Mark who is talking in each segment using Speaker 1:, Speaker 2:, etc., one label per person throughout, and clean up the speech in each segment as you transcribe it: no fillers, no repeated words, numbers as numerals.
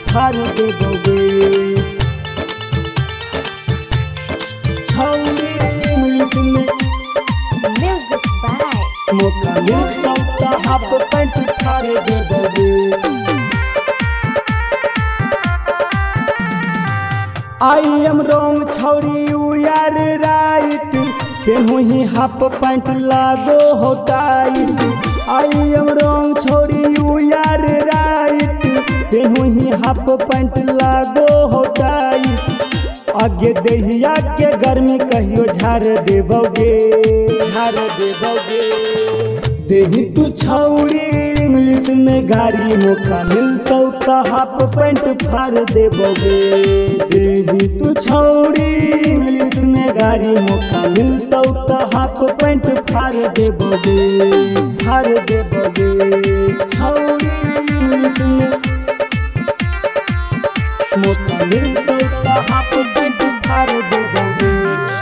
Speaker 1: फाड़ देबोगे। छौरी इंग्लिश में
Speaker 2: Music by
Speaker 1: मौका मिलता तो हाफ पैंट फाड़ देबोगे। आई एम रॉन्ग छौरी यू आर राइट, केनहू ही हाफ पैंट लागो हो टाइट। आई एम रॉन्ग छौरी यू आर राइट, केनहू ही हाफ पैंट लागो हो टाइट। आगे दहिया के गर्मी कहियो झाड़ देबोगे, झाड़ देबोगे। देही तू छौरी इंग्लिश में गाड़ी, मौका मिलता तो हाफ पैंट फाड़ देबोगे। देही तू छौरी इंग्लिश में गाड़ी, मौका मिलता तो हाफ पैंट फाड़ देबोगे, फाड़ देबोगे। छौरी इंग्लिश में मौका मिलता तो हाफ पैंट फाड़ देबोगे।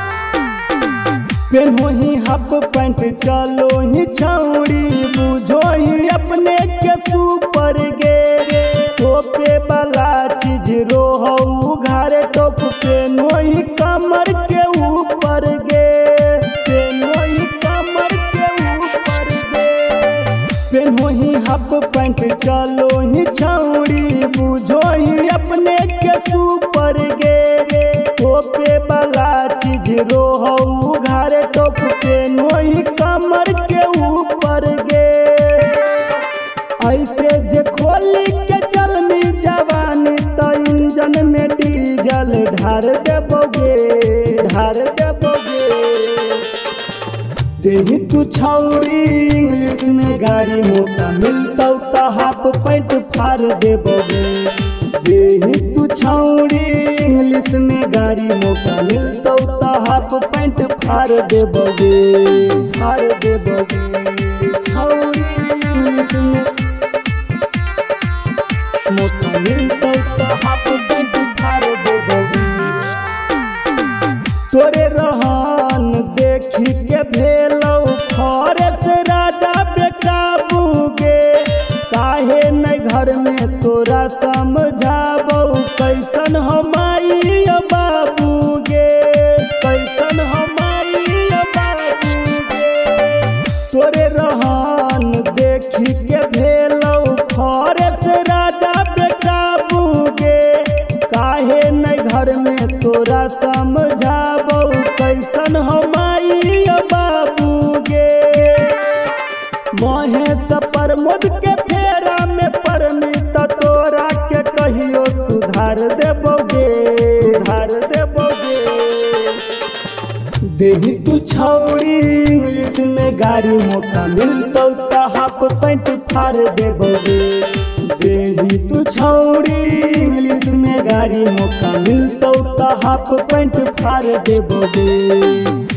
Speaker 1: पेन्हो ही हाफ पैंट चलो ही छौरी, बुझो ही अपने के सुपर गे। टोपे वाला चीज रोहो उघारे, टोप पेन्हो ही कमर के ऊपर गे, पेन्हो ही कमर के ऊपर गे। पेन्हो ही हाफ पैंट चलो ही छौरी, बुझो ही अपने के सुपर गे। टोपे वाला चीज रोहो उघारे, टोप पेन्हो ही कमर के ऊपर गे। ऐसे जे खोली के चलनी जवानी, तो इंजन में डीजल ढार देबोगे, ढार देबोगे। देही तू छौरी इंग्लिश में गाड़ी, मौका मिलता तो हाफ पैंट फाड़ देबोगे। देही तू छौरी इंग्लिश में गाड़ी, मौका मिलता तो हाफ पैंट फाड़ देबोगे, फाड़ देबोगे। छौरी इंग्लिश में मौका मिलता तो हाफ पैंट फाड़ देबोगे। तोरे रहन देखी के भेलौ फॉरेस्ट राजा बेकाबू गे। काहे नहीं घर में तोरा समझाबौ, कैसन हमारी बाबू गे, कैसन हमारी बाबू गे। तोरे रहन देखी के भेलौ फॉरेस्ट राजा बेकाबू गे। काहे नहीं घर में तोरा समझाबौ, कैसन हमारी बाबू गे। महेश प्रमोद के फेरा में परनी, तो तोरा के कहियो सुधार देबोगे, सुधार देबोगे। देही तू छौरी इंग्लिश में गाड़ी, मौका मिलता तो हाफ पैंट फाड़ देबोगे। देही तू छौरी इंग्लिश में गाड़ी, मौका मिलता तो हाफ पैंट फाड़ देबोगे।